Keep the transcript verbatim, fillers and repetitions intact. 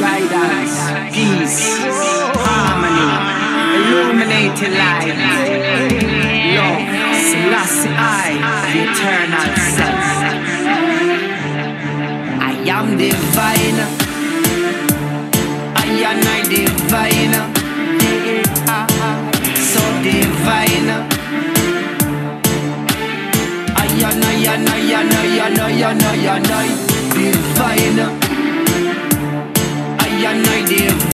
guidance, peace, harmony, illuminating light, love, Selassie I, the eternal self. I am divine, I am I divine, so divine. I am I am I am I am I am I am I divine. I am I divine.